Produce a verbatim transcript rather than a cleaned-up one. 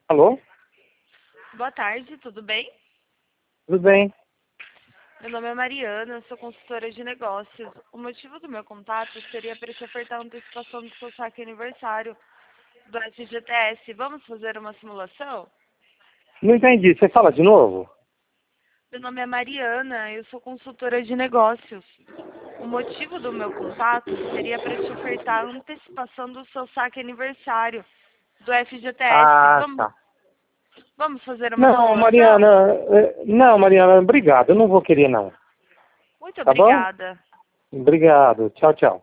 Alô? Boa tarde, tudo bem? Tudo bem? Meu nome é Mariana, eu sou consultora de negócios. O motivo do meu contato seria para te ofertar a antecipação do seu saque aniversário do F G T S. Vamos fazer uma simulação? Não entendi. Você fala de novo? Meu nome é Mariana, eu sou consultora de negócios. O motivo do meu contato seria para te ofertar a antecipação do seu saque aniversário do F G T S. Ah, Vamos, tá. vamos fazer uma Não, simulação? Mariana, eh, não, Mariana, obrigado. Eu não vou querer, não. Muito Tá bom? obrigada. Obrigado. Tchau, tchau.